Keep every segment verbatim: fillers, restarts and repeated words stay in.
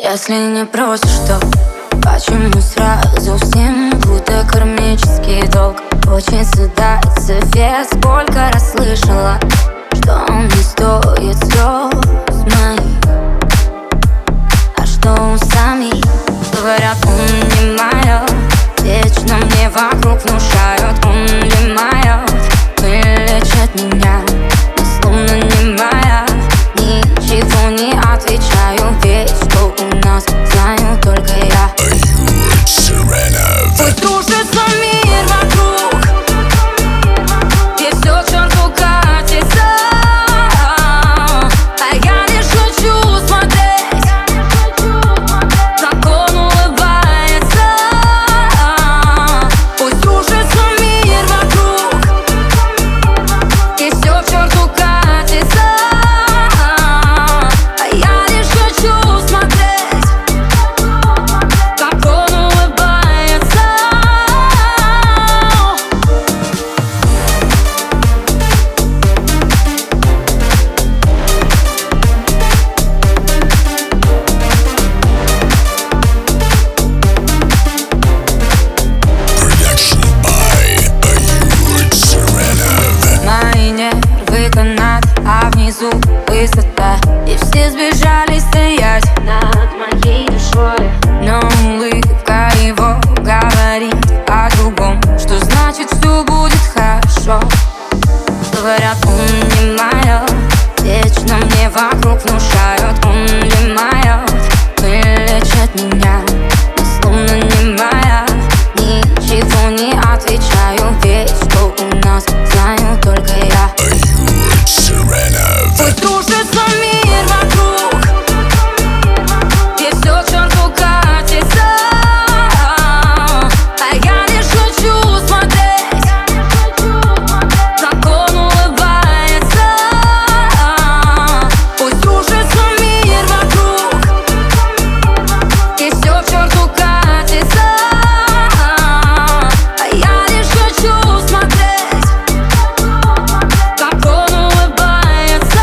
Если не просишь, то почему сразу всем будто кармический долг? Очень съедается вес, сколько раз слышала, что он не стоит слез моих. А что у самих? Говорят, он не мое, вечно мне вокруг внушают, он ли мое, вылечит меня, но словно не моя. Ничего не отвечаю, ведь что у нас знаю только я. Пусть рушится мир вокруг, и все к черту катится, а я лишь хочу смотреть, как он улыбается. Пусть рушится мир вокруг, и все к черту катится, а я лишь хочу смотреть, как он улыбается. Мои нервы канат, а внизу высота, и все сбежали стоять над моей душой. Но улыбка его говорит о другом, что значит все будет хорошо. Говорят, он не мое, вечно мне вокруг внушают, он ли мое, вылечит меня, но словно не моя. Ничего не отвечаю, ведь что у нас знаю только я. Пусть рушится мир вокруг, и все к черту катится, а я лишь хочу смотреть, как он улыбается. Пусть рушится мир вокруг, и все к черту катится, а я лишь хочу смотреть, как он улыбается.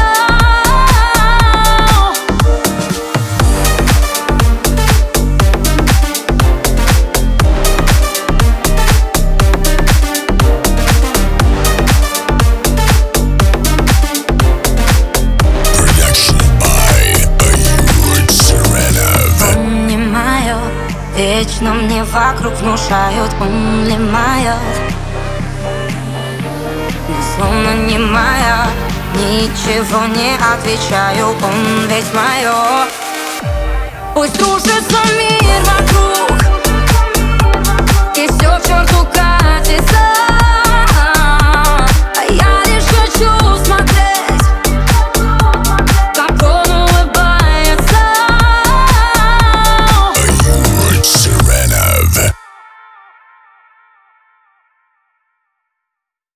Он не мое, вечно мне вокруг внушают, он ли мое, но словно не моя. Ничего не отвечаю, он ведь мое. Пусть рушится мир вокруг, и все к черту катится,